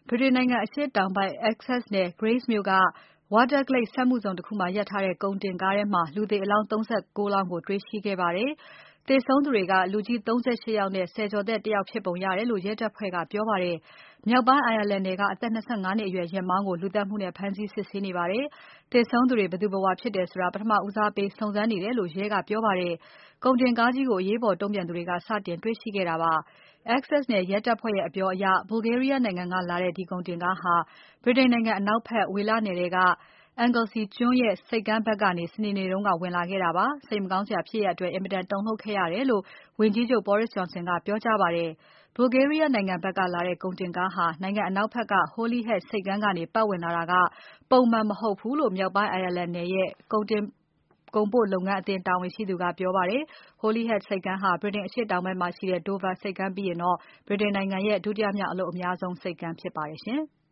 ဗြိတိန်နိုင်ငံအရှေ့တောင်ဘက် Essex နယ် Grays မြို့က Waterglade စက်မှုဇုန်တခုမှာရပ်ထားတဲ့ ကုန်တင်ကားထဲမှာ လူသေအလောင်း ၃၉ လောင်းကို တွေ့ရှိခဲ့ပါတယ်။ သေဆုံးသူတွေက လူကြီး ၃၈ ယောက်နဲ့ ဆယ်ကျော်သက် တယောက်ဖြစ်ပုံရတယ်လို့ ရဲတပ်ဖွဲ့ကပြောပါတယ်။ မြောက်ပိုင်း Ireland နယ်က အသက် ၂၅ နှစ်အရွယ် ယာဉ်မောင်းကို လူသတ်မှုနဲ့ ဖမ်းဆီးစစ်ဆေးနေပါတယ်။ သေဆုံးသူတွေ ဘယ်သူဘယ်ဝါဖြစ်တယ်ဆိုတာ ပထမဦးစားပေး စုံစမ်းနေတယ်လို့ ရဲကပြောပါတယ်။ ကုန်တင်ကားကြီးကို အရေးပေါ်တုံ့ပြန်သူတွေက စတင်တွေ့ရှိခဲ့တာပါ။ Essex နယ်ရဲတပ်ဖွဲ့ရဲ့အပြောအရ Bulgaria နိုင်ငံကလာတဲ့ ဒီကုန်တင်ကားဟာ ဗြိတိန်နိုင်ငံအနောက်ဘက် ဝေလနယ်ထဲက Anglesey ကျွန်းရဲ့ဆိပ်ကမ်းဘက်ကနေ စနေနေ့က ဝင်လာခဲ့တာပါ။ စိတ်မကောင်းစရာဖြစ်ရပ်အတွက် အင်မတန်တုန်လှုပ်ခဲ့ရတယ်လို့ ဝန်ကြီးချုပ် Boris Johnson ကပြောကြားပါတယ်။ Bulgaria နိုင်ငံဘက်ကလာတဲ့ ကုန်တင်ကားဟာ နိုင်ငံအနောက်ဘက်က Holyhead ဆိပ်ကမ်းကနေ ပတ်ဝင်လာတာက ပုံမှန်မဟုတ်ဘူးလို့ မြောက်ပိုင်း Ireland နယ်ရဲ့ ကုန်တင်ကုန်ပို့လုပ်ငန်းအသင်းတာဝန်ရှိသူက ပြောပါတယ်။ Holyhead ဆိပ်ကမ်းဟာ ဗြိတိန်အရှေ့တောင်ဘက်မှာရှိတဲ့ Dover ဆိပ်ကမ်းပြီးရင် ဗြိတိန်နိုင်ငံရဲ့ ဒုတိယမြောက် အလုပ်အများဆုံးဆိပ်ကမ်းဖြစ်ပါတယ်။